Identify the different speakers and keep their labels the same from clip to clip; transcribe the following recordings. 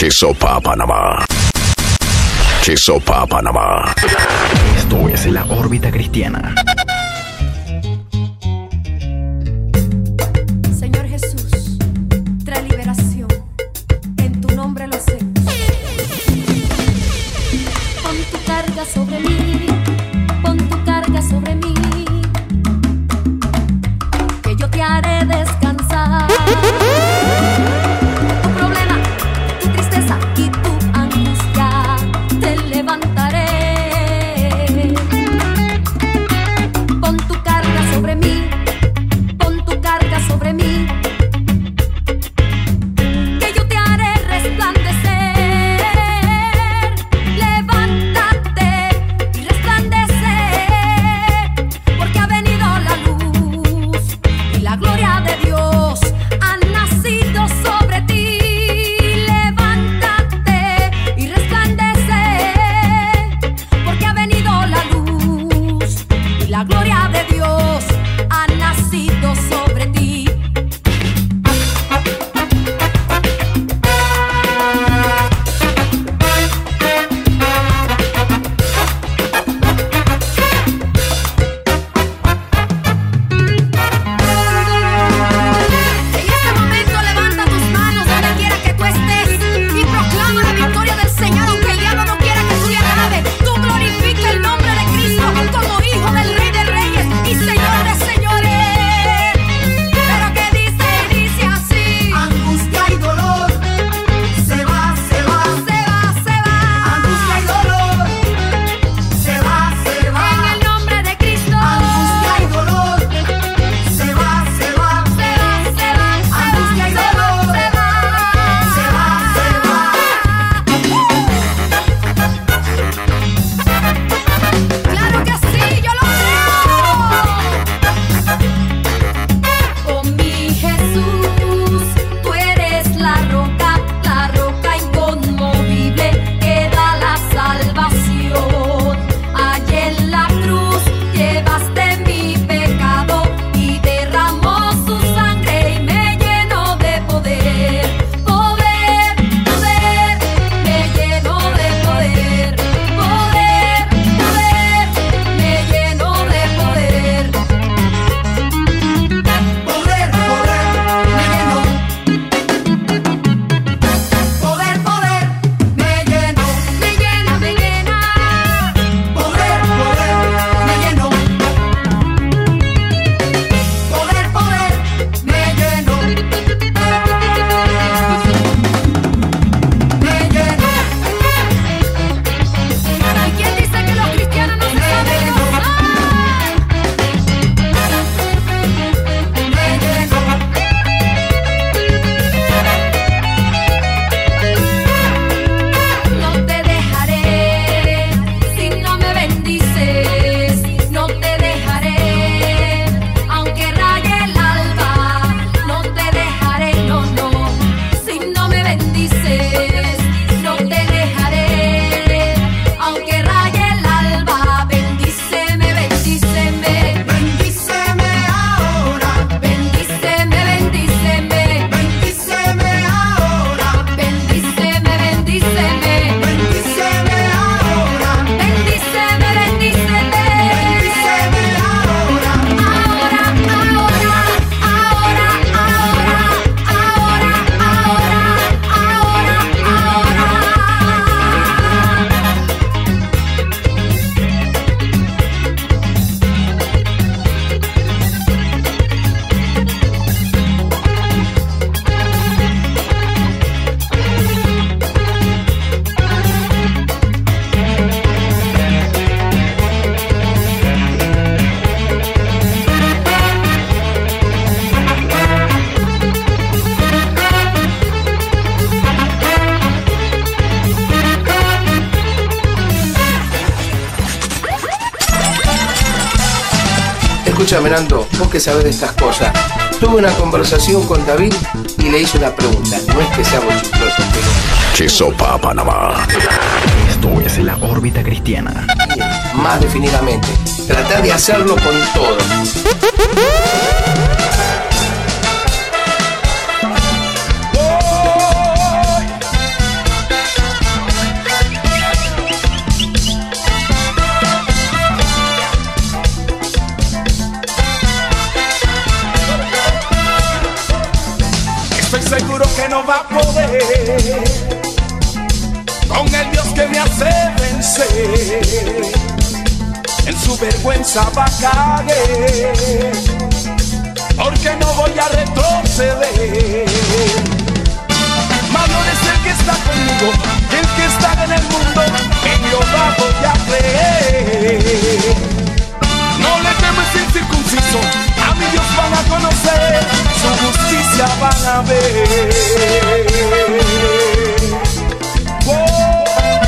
Speaker 1: Chisopa, Panamá. Chisopa, Panamá.
Speaker 2: Esto es La Órbita Cristiana.
Speaker 3: Señor Jesús, trae liberación. En tu nombre lo hacemos. Pon tu carga sobre mí. Pon tu carga sobre mí. Que yo te haré descansar. Tu problema, tu tristeza y tu angustia te levantaré. Pon tu carga sobre mí. Pon tu carga sobre mí. Que yo te haré resplandecer. Levántate y resplandece. Porque ha venido la luz y la gloria de Dios ha nacido sobre ti. Levántate y resplandece. Porque ha venido la luz y la gloria de Dios ha nacido sobre ti. En este momento levanta tus manos donde quiera que tú estés y proclama la victoria del Señor, aunque el diablo no quiera que tú le alabes. Tú glorifica el nombre de Cristo como hijo del Rey de Reyes y Señor de Señores. Pero que dice así:
Speaker 4: Angustia y dolor se va, se va,
Speaker 3: se va, se va.
Speaker 4: angustia y dolor se va, se va,
Speaker 3: En el nombre de Cristo.
Speaker 4: angustia y dolor se va, se va,
Speaker 3: Se va, se va,
Speaker 4: angustia y dolor
Speaker 3: se va.
Speaker 4: se va, se va.
Speaker 3: Claro que sí, yo lo creo. Oh mi Jesús, tú eres la roca inconmovible que da la salvación. Allí en la cruz llevaste mi pecado y derramó su sangre y me llenó de poder. Poder, poder, me llenó de poder. Poder, poder, me llenó de poder.
Speaker 4: Poder, poder, me llenó. Poder, poder, me llenó.
Speaker 3: Me llena, me llena.
Speaker 4: Poder, poder, me llenó. Poder, poder, me llenó. Me llenó.
Speaker 3: ¿Y quién dice que los cristianos no se saben gozar? No te dejaré si no me bendices. No te dejaré aunque raye el alba. No te dejaré, no, no, si no me bendices. No te dejaré aunque raye el alba. Bendíceme, bendíceme.
Speaker 4: Bendíceme ahora,
Speaker 3: Bendíceme, bendíceme.
Speaker 4: bendíceme ahora,
Speaker 3: Bendíceme, bendíceme.
Speaker 4: bendíceme ahora,
Speaker 3: Bendíceme, bendíceme.
Speaker 4: bendíceme ahora.
Speaker 3: Ahora, ahora, ahora, ahora, ahora, ahora,
Speaker 5: Escúchame, Nando, vos que sabés de estas cosas. Tuve una conversación con David y le hice una pregunta. No es que seamos chistosos, pero
Speaker 1: Chisopa, Panamá.
Speaker 2: Esto es La Órbita Cristiana.
Speaker 5: más definidamente, tratar de hacerlo con todo.
Speaker 6: va a poder con el Dios que me hace vencer. En su vergüenza va a caer, porque no voy a retroceder. Mayor es el que está conmigo, el que está en el mundo, en Jehová voy a creer. No le temes incircunciso, a mi Dios van a conocer, su justicia van a ver. Oh.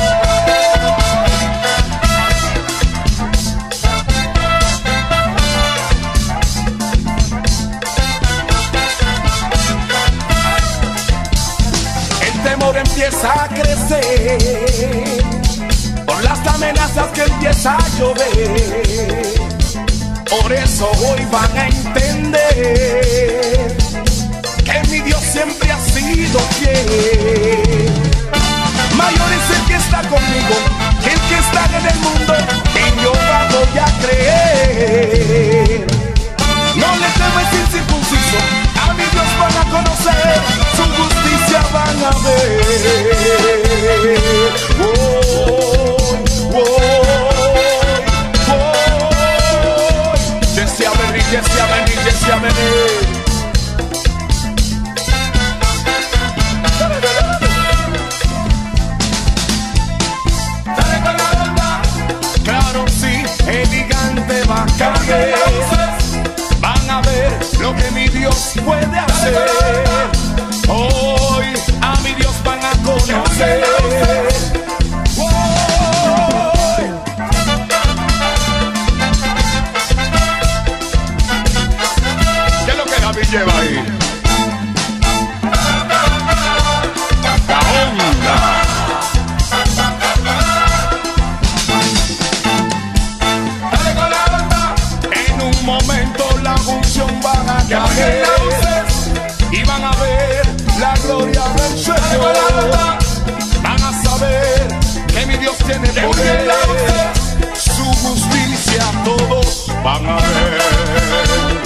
Speaker 6: El temor empieza a crecer por las amenazas que empieza a llover. Por eso hoy van a entender que mi Dios siempre ha sido fiel. Mayor es el que está conmigo, el que está en el mundo, en Jehová voy a creer. No le temes incircunciso, a mi Dios van a conocer, su justicia van a ver. Oh, oh. Yes, ya vení. Dale con la onda. Claro, sí, el gigante va a caer. Van a ver lo que mi Dios puede hacer. Hoy a mi Dios van a conocer. Lleva ahí la onda. Dale con la onda. En un momento la función van a caer y van a ver la gloria del Señor. Van a saber que mi Dios tiene poder, su justicia todos van a ver.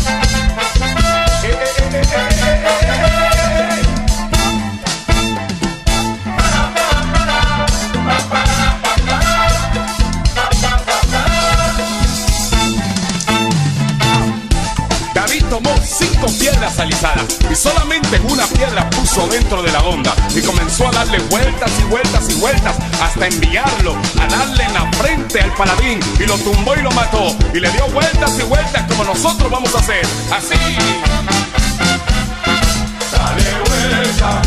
Speaker 6: David tomó 5 piedras alisadas y solamente una piedra puso dentro de la onda y comenzó a darle vueltas y vueltas y vueltas hasta enviarlo a darle en la frente al paladín y lo tumbó y lo mató y le dio vueltas y vueltas como nosotros vamos a hacer, así. Dale vuelta,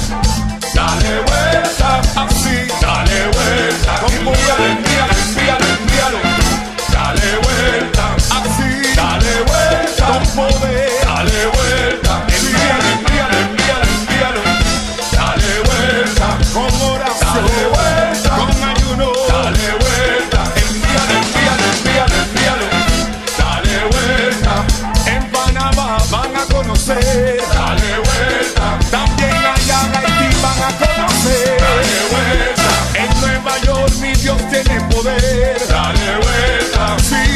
Speaker 6: así, dale vuelta, envíalo, dale vuelta, así, dale vuelta, con poder, dale vuelta, envíalo, dale vuelta, con oración, dale vuelta, con ayuno, dale vuelta, envíalo, dale vuelta, en Panamá van a conocer, dale vuelta, también allá en Haití van a conocer, dale vuelta, en Nueva York mi Dios tiene poder, dale vuelta, sí.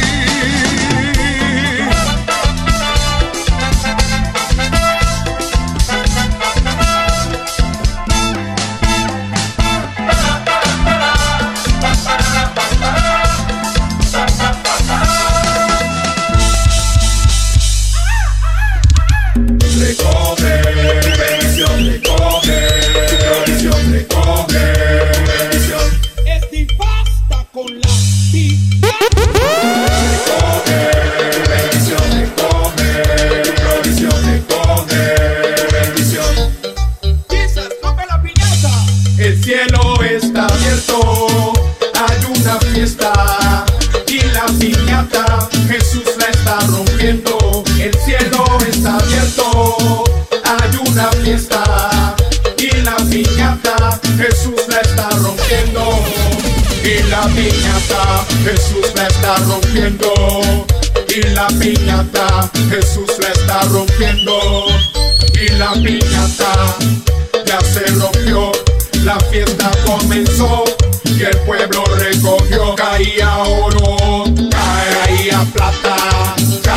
Speaker 6: El cielo está abierto, hay una fiesta y la piñata Jesús la está rompiendo. El cielo está abierto, hay una fiesta y la piñata Jesús la está rompiendo. Y la piñata Jesús la está rompiendo. Y la piñata Jesús la está rompiendo. Y la piñata ya se rompió. La fiesta comenzó y el pueblo recogió. Caía oro, caía plata,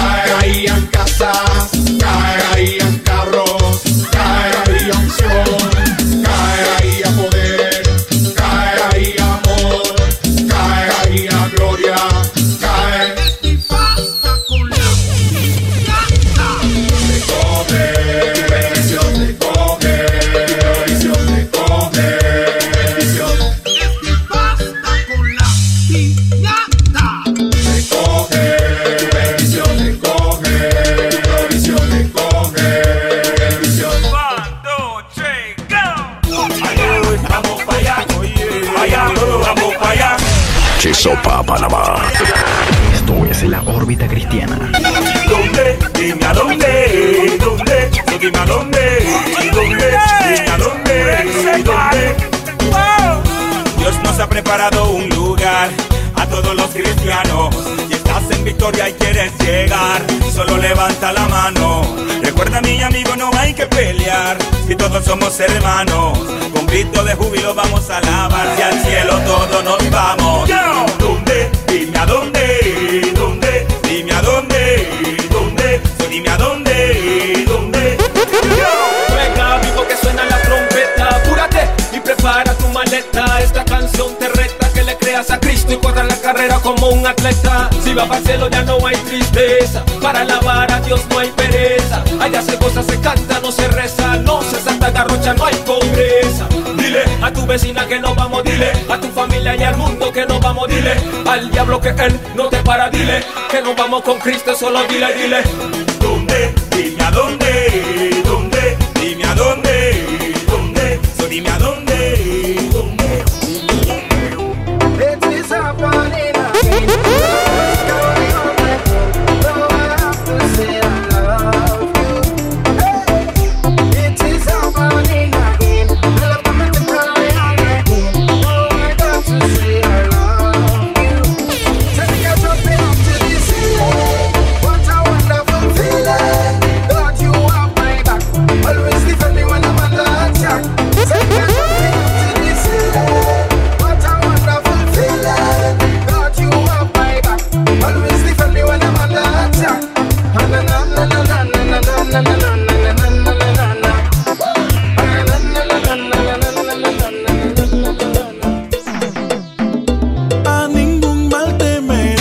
Speaker 6: caían casas, caían carros, caía unción.
Speaker 1: Chisopa, Panamá.
Speaker 2: Esto es la órbita cristiana.
Speaker 7: ¿Dónde? Dime a dónde. ¿Dónde? No, dime a dónde. ¿Dónde? Dime a dónde. ¿Dónde? Dios nos ha preparado un lugar a todos los cristianos. Si estás en victoria y quieres llegar, solo levanta la mano. Recuerda, mi amigo, no hay que pelear, si todos somos hermanos. Con grito de júbilo vamos a alabar, y al cielo todos nos vamos. ¿Dónde? Dime a dónde. ¿Dónde? Dime a dónde. ¿Dónde? Dime a dónde. ¿Dónde?
Speaker 8: Venga, amigo, que suena la trompeta. Apúrate y prepara tu maleta. Esta canción te reta que le creas a Cristo y corra la carrera como un atleta. Si va para el cielo ya no hay tristeza, para alabar a Dios no hay pereza. Allá se goza, se canta, no se reza, no se salta garrocha, no hay pobreza. Dile a tu vecina que no vamos, dile a tu familia y al mundo que no vamos, dile al diablo que él no te para, dile que no vamos con Cristo, solo dile, dile.
Speaker 7: ¿Dónde? Dime a dónde. ¿Dónde? Dime a dónde. ¿Dónde? So dime a dónde. ¿Dónde?
Speaker 4: It is happening again. It's going on again. No, I have to say I love you. Hey, it is happening again. I love to make it going on again. No, I got to say I love you. Take a jump into this ceiling. What a wonderful feeling. God, you have my back. Always defend me when I'm under attack. Take a jump into this ceiling. What a wonderful feeling. God, you have my back. Always defend me when I'm under attack. Na na na na na na na na na na na na na.
Speaker 9: A ningún mal temer.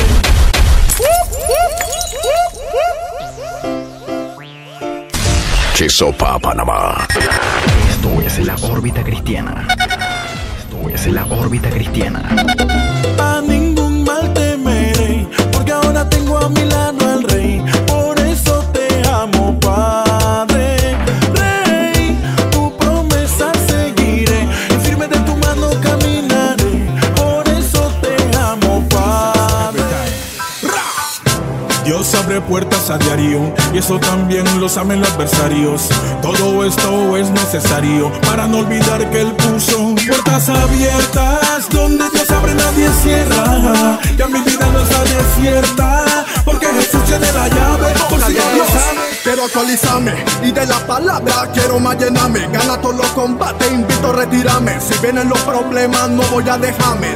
Speaker 1: Chisopa, Panamá.
Speaker 2: Esto es la órbita cristiana. Esto es la órbita cristiana.
Speaker 9: A ningún mal temeré, porque ahora tengo a mi lado al Rey. Por eso te amo, Padre. Rey, tu promesa seguiré, y firme de tu mano caminaré. Por eso te amo, Padre. Dios abre puertas a diario, y eso también lo saben los adversarios. Todo esto es necesario para no olvidar que Él puso puertas abiertas. Donde Dios abre nadie cierra. Ya mi vida no está desierta, porque Jesús tiene la llave. Por si no lo sabe.
Speaker 10: Quiero actualizarme y de la palabra quiero más llenarme. Gana todos los combates, invito a retirarme. Si vienen los problemas no voy a dejarme.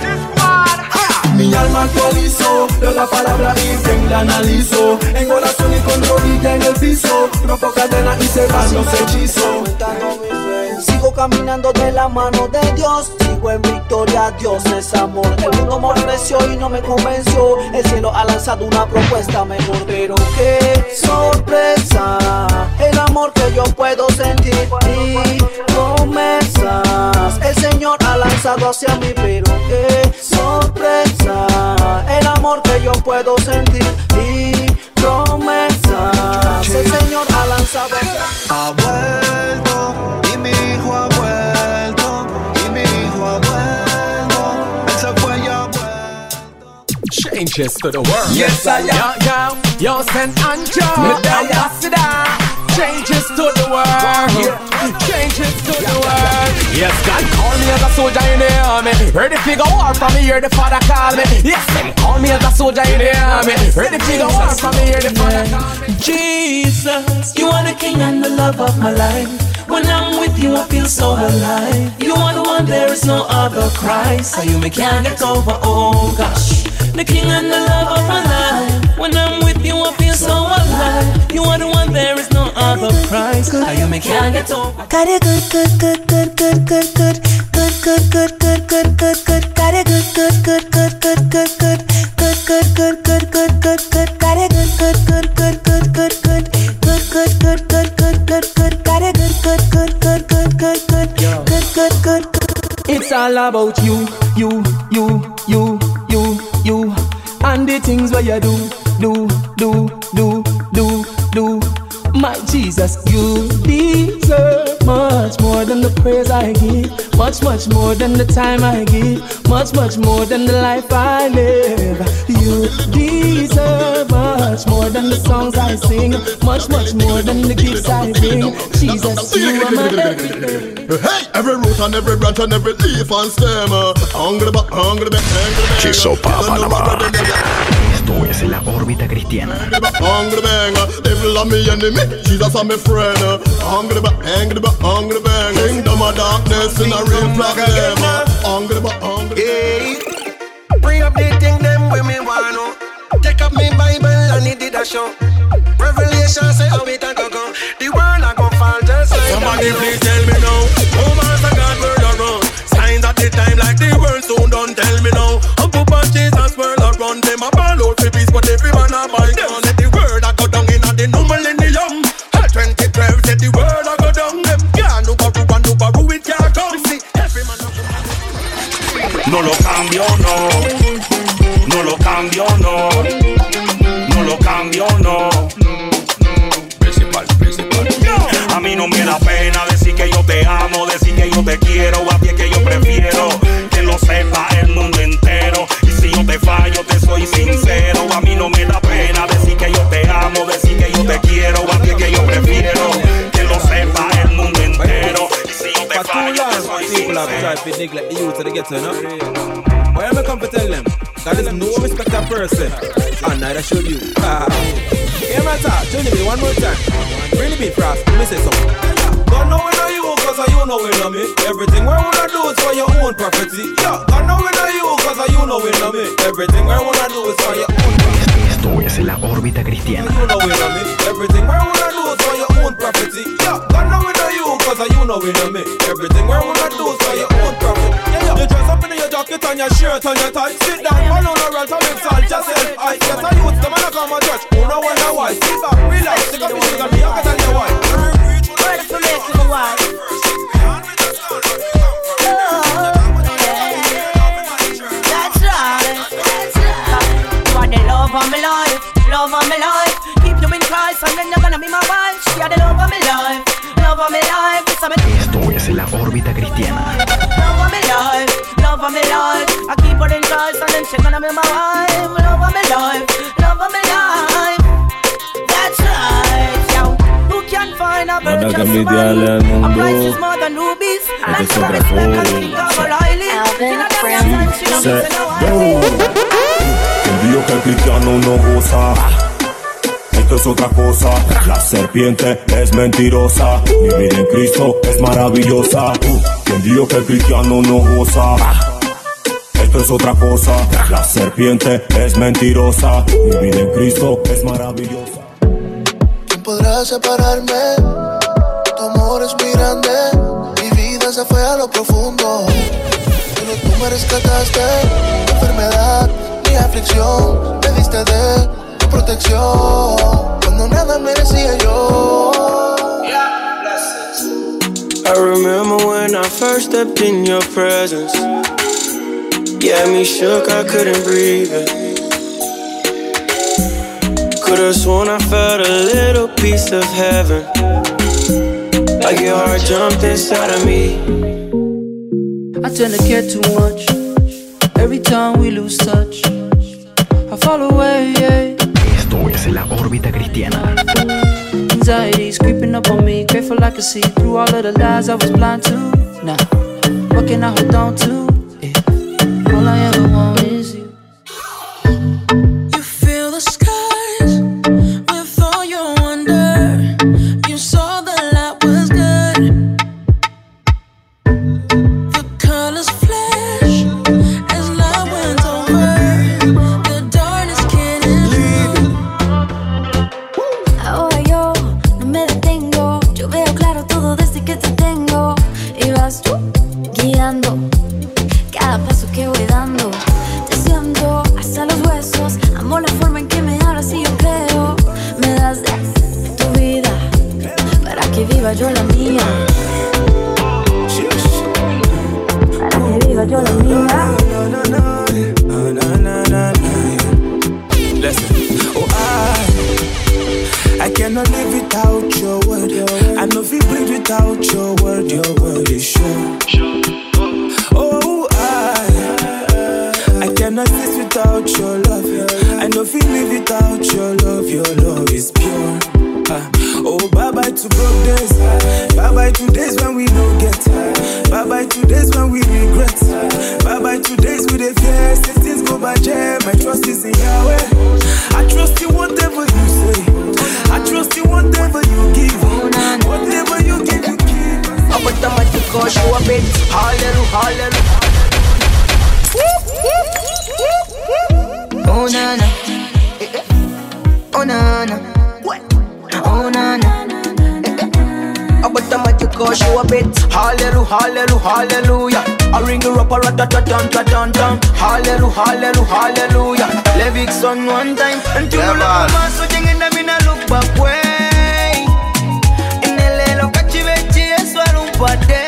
Speaker 10: Mi alma actualizo, leo la palabra y bien la analizo. En oración y con rodilla en el piso, rompo cadenas y se van los hechizos.
Speaker 11: Sigo caminando de la mano de Dios, sigo en victoria, Dios es amor. El mundo me ofreció y no me convenció, el cielo ha lanzado una propuesta mejor. Pero qué sorpresa, el amor que yo puedo sentir y promesas el Señor ha lanzado hacia mí. Pero qué sorpresa, el amor que yo puedo sentir y promesas el Señor ha lanzado hacia mí.
Speaker 4: Ha vuelto y mi hijo ha vuelto y mi hijo ha vuelto. Él se fue y ha vuelto.
Speaker 8: Changes to the world.
Speaker 4: Yes, I am.
Speaker 8: Yo, St. Andrew, ambassador. Changes to the world. Changes to the world. Yes, God call me as a soldier in the army. Ready to go war from me, hear the Father call me. Yes, Him call me as a soldier in the army. Ready to go war from me, hear the Father call me.
Speaker 11: Jesus, you are the King and the love of my life. When I'm with you, I feel so alive. You are the one, there is no other Christ. How you me can't get over, oh gosh. The King and the love of my life. When I'm with you, I feel so alive. You are the one, there is no other Christ. How you me can't get over.
Speaker 3: Got it good, good, good, good, good, good, good, good, good, good, good, good, good, good. Got it good, good, good, good, good, good, good, good, good, good, good, good, good, good. Got it good, good, good, good, good, good, good, good, good, good, good, good, good. Got it good, good, good, good, good, good, good, good, good, good.
Speaker 8: It's all about you, you, you, you, you, you, and the things where you do.
Speaker 12: My Jesus, you deserve much more than the praise I give, much, much more than the time I give, much, much more than the life I live. You deserve much more than the songs I sing, much, much more than the gifts I bring. Jesus, you are my everything.
Speaker 10: Hey, every root and every branch and every leaf and stem. Hungry back, hungry back, hungry back.
Speaker 1: Chisopa Panamá.
Speaker 2: Esto es la órbita cristiana.
Speaker 10: Hungry bang, devil are me enemy, Jesus are my friend. Hungry back, hungry back, hungry bang. Kingdom of darkness in a real problem. Hungry back, hungry
Speaker 4: back. Bring up the thing them when me want to. Take up me Bible and it did a show. Revelation say how it a go go. The world a go fall just like somebody please tell me now. Oh Master God word around. Signs at the time like the world soon done tell me now. Up on Jesus world around them a ball out for peace but every man a buy down. Let the word a go down in a the new millennium. 2012 said the word a go down. Them can't no baru it can't come. See every man a go.
Speaker 7: No lo cambio no. No lo cambio no. No lo cambio no. A mí no me da pena decir que yo te amo, decir que yo te quiero, a ti es que yo prefiero que lo sepa el mundo entero. Y si yo te fallo, te soy sincero. A mí no me da pena decir que yo te amo, decir que yo te quiero, a ti es que yo prefiero que lo sepa el mundo entero. Y si yo te fallo, te soy sincero.
Speaker 8: Why am I come to tell them? That is no respect a person. And neither should you. Hear my talk, tell me one more time. Really be fast, let me say something. God know we know you, cause you know we know me. Everything we wanna do is for your own property. Yeah, God know we know you, cause you know we know me. Everything we wanna do is for your own property.
Speaker 2: Esto es la órbita cristiana.
Speaker 8: You know we know me. Everything we wanna do is for your own property. Yeah, God know we know you, cause you know we know me. Everything we wanna do is for your own property. Yeah, you dress up in your jacket and your shirt and your tie. Sit down, man on the rent and exalt yourself. I get a youth, the man a come and touch. Who know wonder why? Sit back, relax, take up your shoes and me, I can tell you why.
Speaker 13: Ready for making the why. That's right. You are the love of my life, love of my life. Keep you in Christ and then you're gonna be my wife. You are the love of my life, love of my life.
Speaker 2: Esto es la órbita cristiana.
Speaker 13: Love of my life, love of my life. I keep her in Christ and then she's gonna be my wife. Love of my life, love of my life. That's right, yo. Who can find a virgin smile? A price is more than rubies. Like the respect and think of O'Reilly.
Speaker 14: Quien dijo que el cristiano no goza, esto es otra cosa. La serpiente es mentirosa, vivir en Cristo es maravillosa. Quien dijo que el cristiano no goza, esto es otra cosa. La serpiente es mentirosa, vivir en Cristo es maravillosa.
Speaker 15: ¿Quién podrá separarme? Tu amor es muy grande, mi vida se fue a lo profundo. Solo tú me rescataste, mi enfermedad, mi aflicción, me diste de tu protección, cuando nada merecía yo.
Speaker 16: I remember when I first stepped in your presence. Yeah, me shook, I couldn't breathe it. Could've sworn I felt a little piece of heaven, like your heart jumped inside of me.
Speaker 17: I tend to care too much. Every time we lose touch, I fall away, yeah.
Speaker 2: Esto es la órbita cristiana.
Speaker 17: Anxiety's creeping up on me. Grateful I can see through all of the lies I was blind to. Now, what can I hold on to if all I ever want is you?
Speaker 18: You fill the skies with all your wonder. You saw the light was good. The colors flash as light went over. The darkness can't endure.
Speaker 3: Ahora yo no me detengo. Yo veo claro todo desde que te tengo. Y vas tú guiando cada paso que voy dando. Te siento hasta los huesos. Amo la forma en que me hablas y yo creo. Me das de tu vida para que viva yo la mía. Para que viva yo la mía.
Speaker 16: Listen, oh I cannot live without
Speaker 9: to broke days. Bye bye to days when we don't get. Bye bye to days when we regret. Bye bye to days with the fear. Say things go by jam. My trust is in Yahweh. I trust in whatever you say. I trust in whatever you give. Whatever you give, you keep.
Speaker 13: I'm a tomato cause you a bit. Hallelujah, hallelujah. Oh na na, oh na na, oh na na. I'm a tomato cause you a bit. Hallelujah, hallelujah, hallelujah. I ring you up a rat-a-tat-tan-tat-tan-tan. Hallelujah, hallelujah, hallelujah. Levick's on one time. And you know the man so young and I mean I look back way. In el lo cachivechi es solo un pate.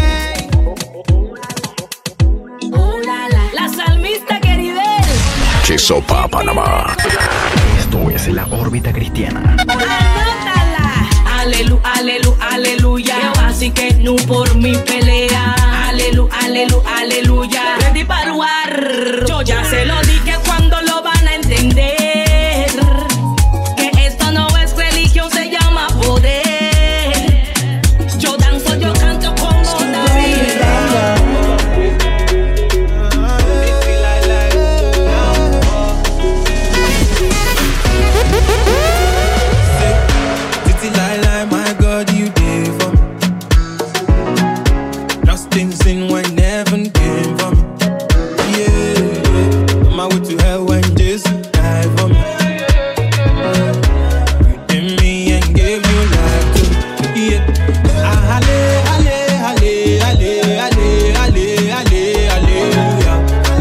Speaker 3: Oh la la, la salmista querida.
Speaker 1: Chisopa, Panamá.
Speaker 2: Esto es la órbita cristiana.
Speaker 3: Aleluya, aleluya, aleluya. Así que no por mi pelea. Aleluya, aleluya, aleluya. Ready para lugar. Yo ya se lo dije cuando lo van a entender. Que esto no es religión, se llama poder. Yo danzo, yo canto como David.
Speaker 9: My God, you did for me. Lost in sin when heaven came for me. Yeah, on my way to hell when Jesus died for me. Redeemed me and gave you life too. Yeah, ale, ale, ale, ale, ale, ale, ale, hallelujah.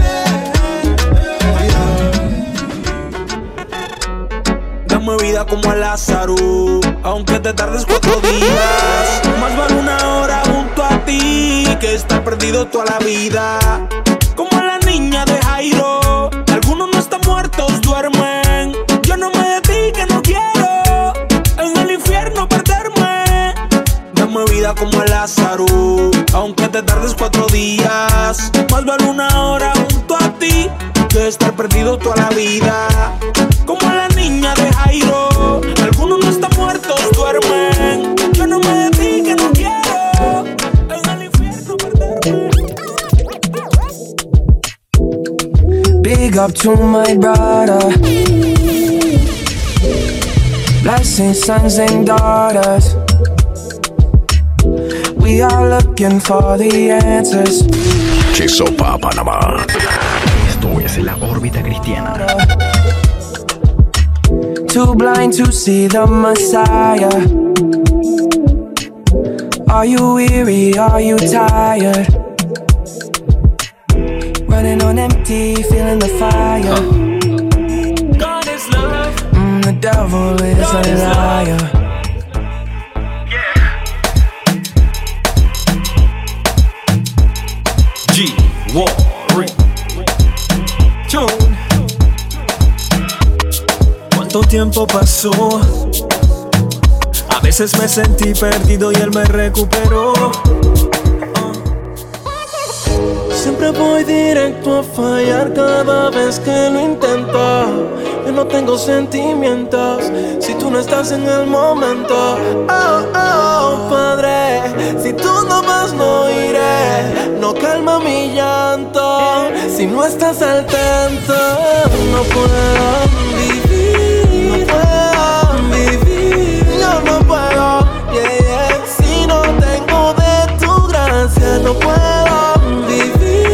Speaker 9: Dame vida como a Lázaro. Aunque te tardes 4 días, más vale una hora junto a ti que estar perdido toda la vida. Como la niña de Jairo, algunos no están muertos, duermen. Yo no me de ti que no quiero en el infierno perderme. Dame vida como a Lázaro, aunque te tardes 4 días, más vale una hora junto a ti que estar perdido toda la vida. Como la niña de Jairo, algunos no están muertos, duermen. Yo no me de ti que no quiero en el infierno perderme.
Speaker 12: Big up to my brother. Blessing sons and daughters. We are looking for the answers.
Speaker 1: Chisopa, Panamá.
Speaker 2: Esto es la órbita cristiana.
Speaker 12: Too blind to see the Messiah. Are you weary? Are you tired? Running on empty, feeling the fire.
Speaker 9: God is love.
Speaker 12: The devil is a liar.
Speaker 8: G-Warring Tune. ¿Cuánto tiempo pasó? A veces me sentí perdido y él me recuperó.
Speaker 9: Siempre voy directo a fallar cada vez que lo intento. Yo no tengo sentimientos si tú no estás en el momento. Oh, oh, Padre, si tú no vas no iré. No calma mi llanto si no estás al tanto. No puedo vivir, no puedo vivir. Yo no puedo, yeah, yeah. Si no tengo de tu gracia, no puedo vivir.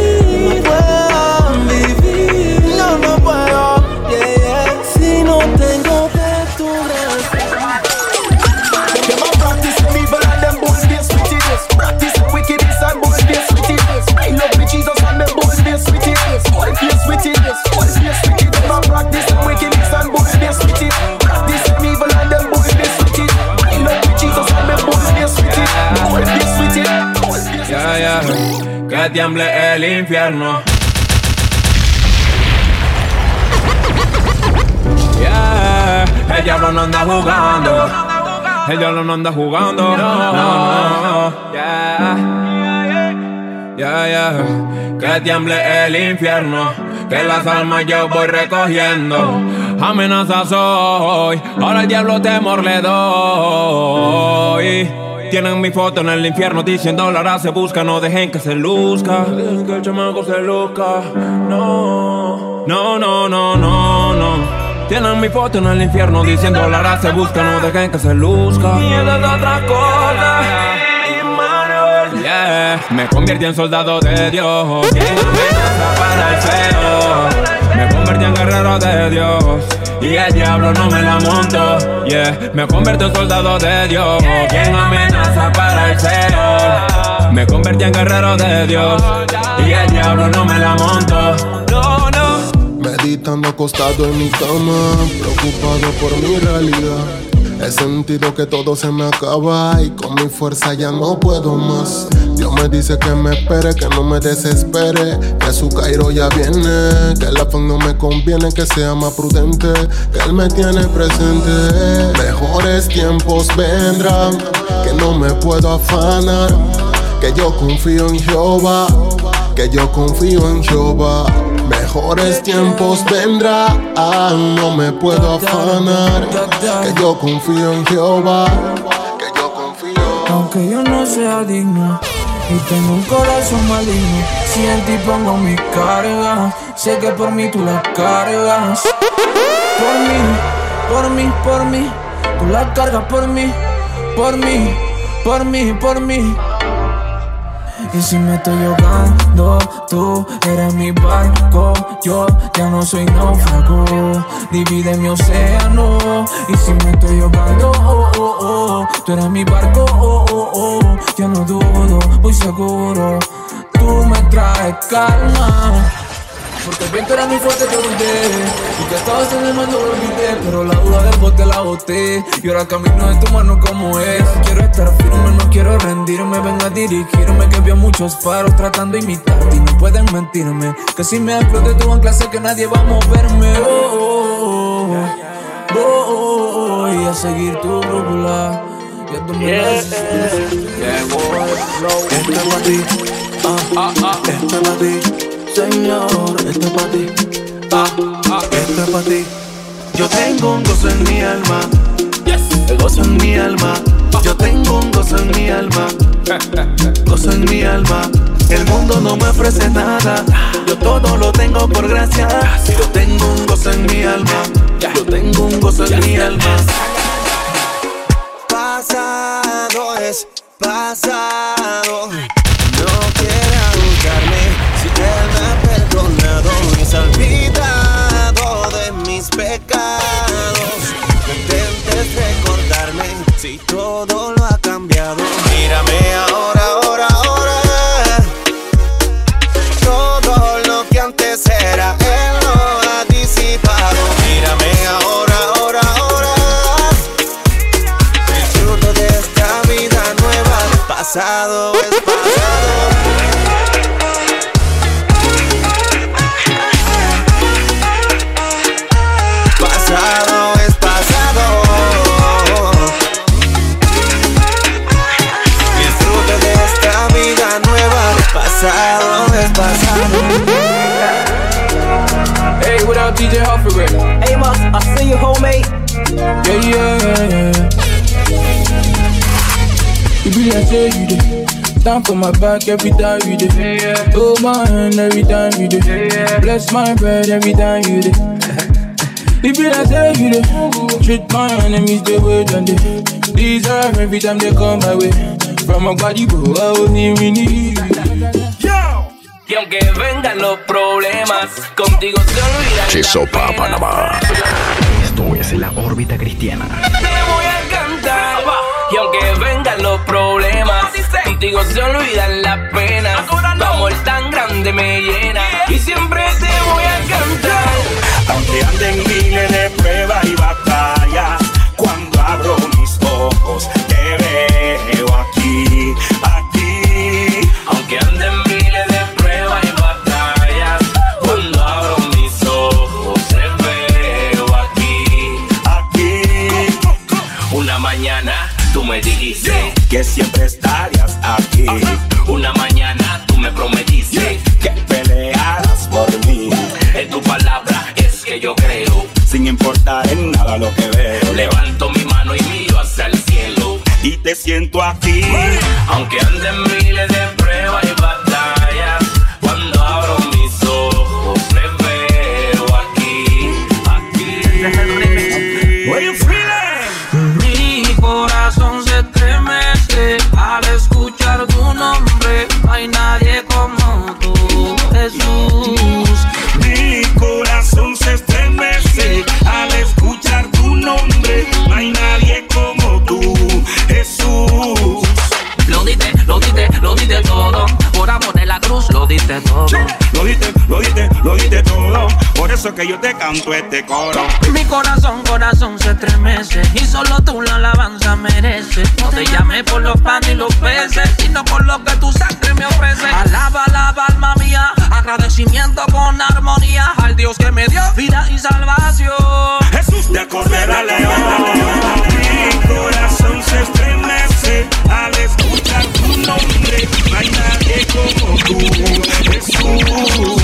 Speaker 8: Que tiemble el infierno. Yeah, el diablo no anda jugando. El diablo no anda jugando. No. Yeah, que tiemble el infierno. Que las almas yo voy recogiendo.
Speaker 19: amenaza soy. Ahora el diablo temor le doy. Tienen mi foto en el infierno diciendo la se busca, no dejen que se luzca. Dejen que el chamaco se luzca. No, no, no, no, no, no. Tienen mi foto en el infierno diciendo la se busca, no dejen que se luzca. Y eso es otra cosa. Yeah. Me convertí en soldado de Dios, quien amenaza para el feo. Me convertí en guerrero de Dios y el diablo no me la montó. Yeah. Me convertí en soldado de Dios, quien amenaza para el feo. Me convertí en guerrero de Dios y el diablo no me la montó. No, no.
Speaker 15: Meditando acostado en mi cama, preocupado por mi realidad. He sentido que todo se me acaba y con mi fuerza ya no puedo más. Dios me dice que me espere, que no me desespere, que su Cairo ya viene, que el afán no me conviene, que sea más prudente, que Él me tiene presente. Mejores tiempos vendrán, que no me puedo afanar, que yo confío en Jehová, que yo confío en Jehová. Mejores tiempos vendrán, no me puedo afanar, que yo confío en Jehová, que yo confío.
Speaker 17: Aunque yo no sea digno y tengo un corazón maligno, si en ti pongo mi carga, sé que por mí tú la cargas. Por mí, por mí, por mí, tú la cargas por mí, por mí, por mí, por mí. Y si me estoy ahogando, tú eres mi barco, yo ya no soy náufrago, divide mi océano. Y si me estoy ahogando, tú eres mi barco, yo no dudo, voy seguro, tú me traes calma. Porque el viento era muy fuerte, te olvidé, y que estabas en el mar no lo olvidé, pero la duda del bote la boté, y ahora camino de tu mano como es. Quiero estar firme, no quiero rendirme, ven a dirigirme, que veo muchos faros tratando de imitarte y no pueden mentirme, que si me explote tu ancla sé que nadie va a moverme. Voy a seguir tu brújula, y a tu mirada.
Speaker 16: Esto es para ti, esto es para ti. Señor, esto es para ti, esto es para ti. Yo tengo un gozo en mi alma, el gozo en mi alma. Yo tengo un gozo en mi alma, gozo en mi alma. El mundo no me ofrece nada, yo todo lo tengo por gracia. Yo tengo un gozo en mi alma, yo tengo un gozo en mi alma.
Speaker 20: Pasado es pasado, no quiera buscarme. Si Él me ha perdonado y se ha olvidado de mis pecados, no intentes recordarme si todo lo ha cambiado. Mírame ahora, ahora, ahora. Todo lo que antes era, Él lo ha disipado. Mírame ahora, ahora, ahora. Disfruto de esta vida nueva. Pasado es pasado. Pasado es pasado. Disfruto de esta vida nueva. Pasado es pasado.
Speaker 17: Hey, what up, DJ Hufford?
Speaker 13: Hey, Moss, I see you, homie.
Speaker 17: Yeah, yeah, yeah. You be like say you dey stand for my back every time you dey. Hold my hand every time you dey. Bless my bread every time you dey. You be like say you dey treat my enemies the way them dey. Deserve every time they come my way. From a body bro, I only need.
Speaker 8: Y aunque vengan los problemas, contigo se olvidan.
Speaker 1: Chesopa, Panamá.
Speaker 2: Esto es La Órbita Cristiana.
Speaker 8: Te voy a cantar. Y aunque vengan los problemas, contigo se olvidan las penas. Tu amor tan grande me llena y siempre te voy a cantar.
Speaker 7: Aunque ande en miles de pruebas y batallas, cuando abro mis ojos te veo aquí, aquí.
Speaker 8: Aunque ande en miles de pruebas y batallas, cuando abro mis ojos te veo aquí,
Speaker 7: aquí.
Speaker 8: Una mañana tú me dijiste
Speaker 7: que siempre estarías aquí.
Speaker 8: Una mañana tú me prometiste
Speaker 7: que pelearas por mí.
Speaker 8: En tu palabra es que yo creo.
Speaker 7: Sin importar en nada lo que veo.
Speaker 21: Levanto mi mano y miro hacia el cielo
Speaker 7: y te siento aquí.
Speaker 21: Aunque anden miles de pruebas y batallas, cuando abro mis ojos me veo aquí.
Speaker 7: Where you feeling?
Speaker 17: Mi corazón se estremece al escuchar tu nombre. No hay nadie como tú, Jesús.
Speaker 7: Mi corazón se estremece al escuchar tu nombre. No hay nadie como tú, Jesús.
Speaker 17: Lo diste todo. Por amor de la cruz, lo diste todo.
Speaker 7: Lo diste todo. Por eso que yo te canto este coro.
Speaker 17: Mi corazón se estremece y solo tú la alabanza mereces. No te llamé por los panes y los peces, sino por lo que tu sangre me ofrece. Alaba, alma mía, agradecimiento con armonía al Dios que me dio vida y salvación.
Speaker 7: Jesús de Cordera León. Mi corazón se estremece al escuchar tu nombre. No hay nadie como tú, Jesús.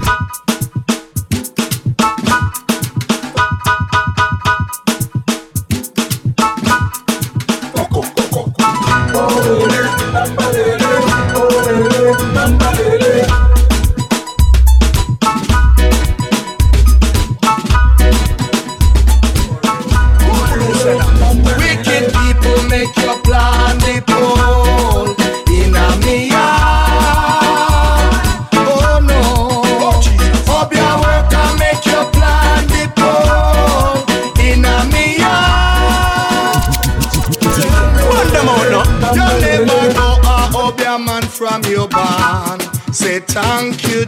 Speaker 4: Wicked people make your plan the pole in a me yard. Oh no, hope your work and make your plan the pole in a me yard. You never go up your man from your band. Say thank you,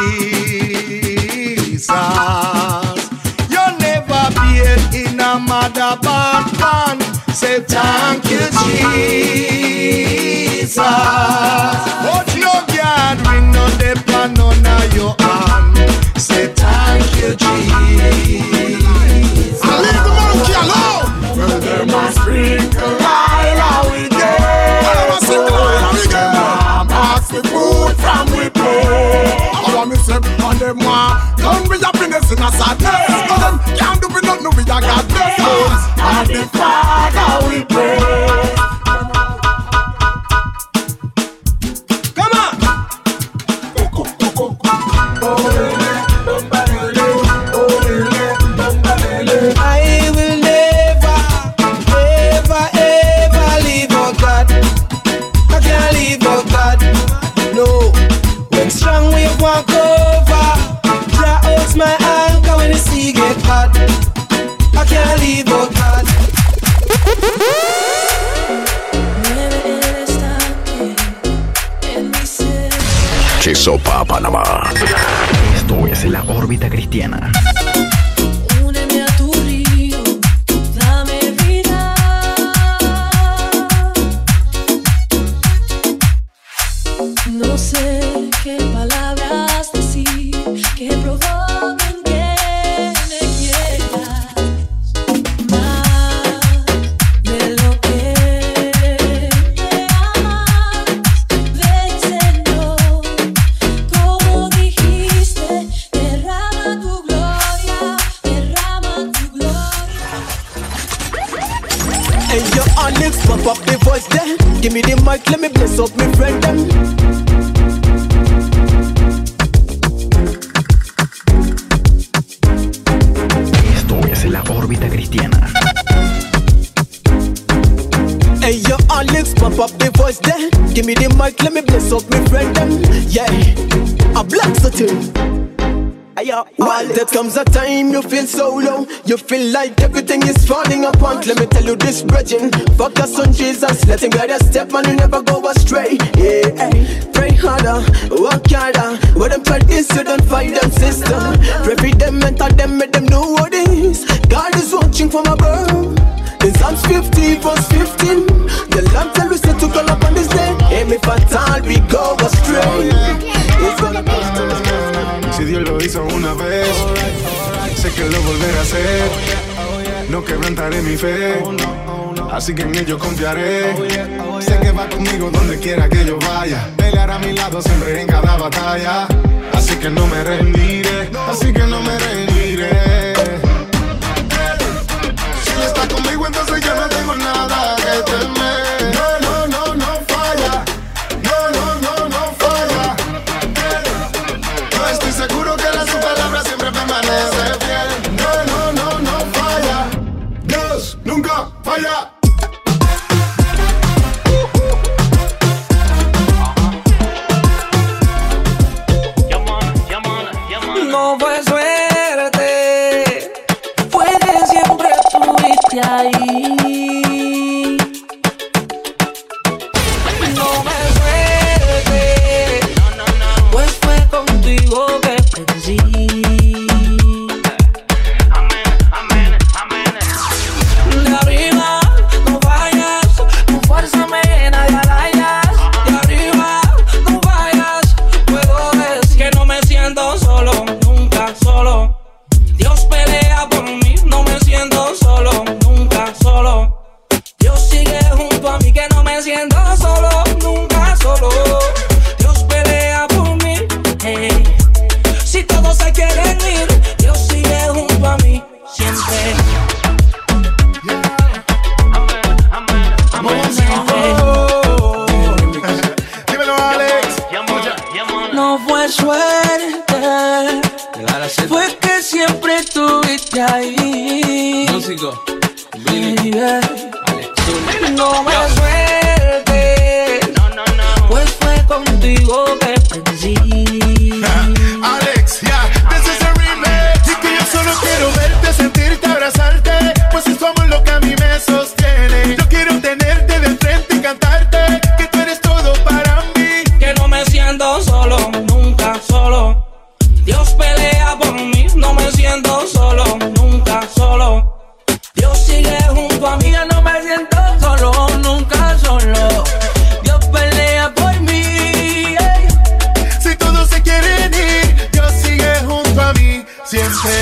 Speaker 4: Jesus. You never be in a mother bad man. Say thank you, Jesus. But no gathering, no depend on your hand. Say thank you, Jesus. I leave the monkey alone. Well, they must sprinkle while we there. Ask the food from we pay. I want me say, on them one, don't be happiness in a sadness. No, them can't do it, nothing we a God bless us. And the Father we pray. Come on.
Speaker 17: I will never, ever, ever leave out God. I can't leave out God. No, when strong we walk over, Jah holds my anchor when the sea get hot. I can't leave out God.
Speaker 1: Chesopa, Panamá.
Speaker 2: Esto es La Órbita Cristiana.
Speaker 18: Úneme a tu río, dame vida. No sé qué palabras decir que provoquen que me quieras más de lo que me amas. Ven, Señor, como dijiste, derrama tu gloria, derrama tu gloria.
Speaker 17: Hey, yo, Onyx, pump up the voice there. Give me the mic, let me bless up my friend them.
Speaker 2: Esto es La Órbita Cristiana.
Speaker 17: Hey, yo, Onyx, pump up the voice there. Give me the mic, let me bless up my friend them. Yeah, a black satin. Well, there comes a time you feel so low. You feel like everything is falling apart. Let me tell you this, brethren. Focus on Jesus, let him guide your step and you never go astray. Yeah, pray harder, work harder. When them try this, you don't fight them, sister. Pray for them and tell them, make them know what it is. God is watching from above. In Psalms 50 verse 15, the Lamb tell us to call upon his name. Aim if at all we go astray. It's gonna cost us.
Speaker 22: Si Dios lo hizo una vez, sé que lo volverá a hacer. No quebrantaré mi fe, así que en ello confiaré. Sé que va conmigo donde quiera que yo vaya. Peleará a mi lado siempre en cada batalla. Así que no me rendiré, así que no me rendiré.
Speaker 17: No fue suerte, fue que siempre estuviste ahí.
Speaker 8: Músico,
Speaker 17: no fue suerte, pues fue contigo que perdí.
Speaker 5: Alex, this is a remix. Y que yo solo quiero verte, sentirte, abrazarte, pues es tu amor lo que a mí me sostiene. Yo quiero tenerte de frente y cantarte que tú eres todo para mí.
Speaker 17: Que no me siento solo, nunca solo. Dios pelea por mí, no me siento solo, nunca solo. Dios sigue junto a mí, no me siento solo, nunca solo. Dios pelea por mí.
Speaker 5: Si todos se quieren ir, Dios sigue junto a mí siempre.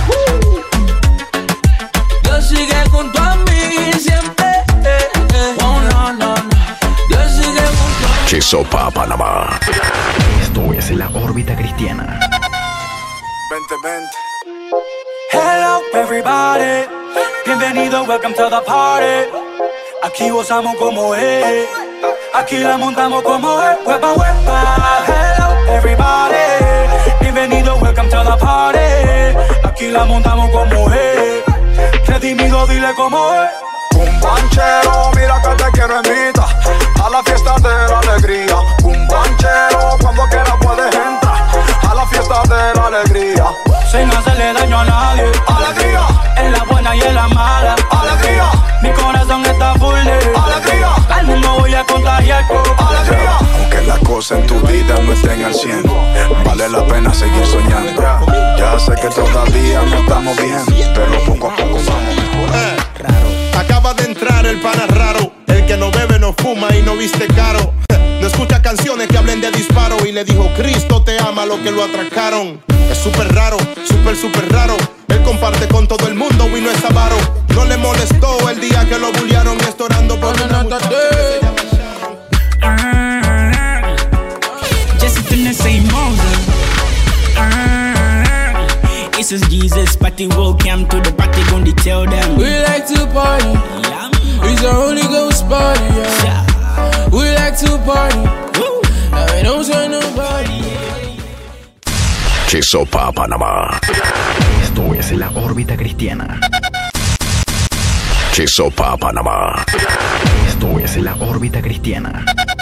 Speaker 17: Dios sigue junto a mí siempre. Oh, no. Dios sigue junto a mí.
Speaker 1: Chisopa, Panamá.
Speaker 2: Esto es La Órbita Cristiana.
Speaker 5: Vente.
Speaker 6: Hello everybody, bienvenido, welcome to the party. Aquí gozamos como es, aquí la montamos como es. Huepa, huepa. Hello everybody, bienvenido, welcome to the party. Aquí la montamos como es, redimido, dile como es.
Speaker 23: Cumbanchero, mira que te quiero invitar a la fiesta de la alegría. Cumbanchero, cuando quieras puedes entrar a la fiesta de la alegría.
Speaker 6: Sin hacerle daño a nadie,
Speaker 23: alegría.
Speaker 6: En la buena y en la mala,
Speaker 23: alegría.
Speaker 6: Mi corazón está full de
Speaker 23: alegría.
Speaker 6: Al mundo voy a contagiar con
Speaker 23: alegría.
Speaker 22: Aunque las cosas en tu vida no estén al 100, vale la pena seguir soñando. Ya sé que todavía no estamos bien, pero poco a poco vamos mejorando.
Speaker 5: Acaba de entrar el pana raro, el que no bebe, no fuma y no viste caro. No escucha canciones que hablen de disparo y le dijo Cristo te ama lo que lo atracaron. Es súper raro, súper raro. Él comparte con todo el mundo y no es avaro. No le molestó el día que lo bullearon y orando por una muchacha que se llama Sharon.
Speaker 24: Just in the same mountain. This is Jesus party, welcome to the party, gonna tell them.
Speaker 17: We like to party, it's a Holy Ghost party, yeah. We like to party, we don't tell nobody.
Speaker 1: Chisopa, Panamá.
Speaker 2: Esto es La Órbita Cristiana.
Speaker 1: Chisopa, Panamá.
Speaker 2: Esto es La Órbita Cristiana.